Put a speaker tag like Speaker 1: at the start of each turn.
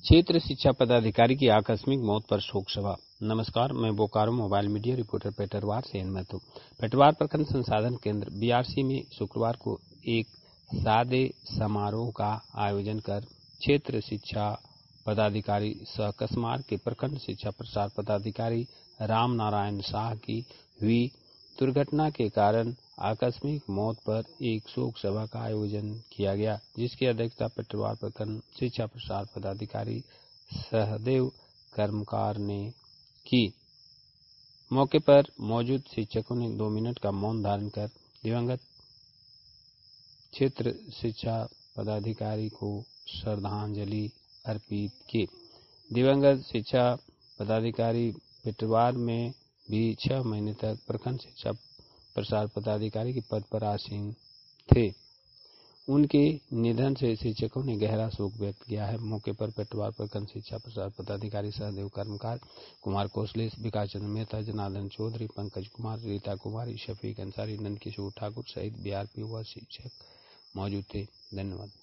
Speaker 1: क्षेत्र शिक्षा पदाधिकारी की आकस्मिक मौत पर शोक सभा। नमस्कार, मैं Bokaro mobile media reporter Petarwar से हिम्मत हूँ। पेटरवार प्रखंड संसाधन केंद्र बीआरसी में शुक्रवार को एक सादे समारोह का आयोजन कर क्षेत्र शिक्षा पदाधिकारी सह कसमार के प्रखंड शिक्षा प्रसार पदाधिकारी राम नारायण शाह की हुई दुर्घटना के कारण आकस्मिक मौत पर एक शोक सभा का आयोजन किया गया, जिसकी अध्यक्षता पेटरवार प्रखंड शिक्षा प्रसार पदाधिकारी सहदेव कर्मकार ने की। मौके पर मौजूद शिक्षकों ने 2 मिनट का मौन धारण कर दिवंगत क्षेत्र शिक्षा पदाधिकारी को श्रद्धांजलि अर्पित की। दिवंगत शिक्षा पदाधिकारी पेटरवार में भी 6 महीने तक प्रखंड शिक्षा प्रसार पदाधिकारी के पद पर आसीन थे। उनके निधन से शिक्षकों ने गहरा शोक व्यक्त किया है। मौके पर पेटरवार प्रखंड शिक्षा प्रसार पदाधिकारी सहदेव कर्मकार, कुमार कौशलेश, विकास चंद्र मेहता, जनार्दन चौधरी, पंकज कुमार, रीता कुमारी, शफीक अंसारी, नंद किशोर ठाकुर सहित बीआरपी व शिक्षक मौजूद थे। धन्यवाद।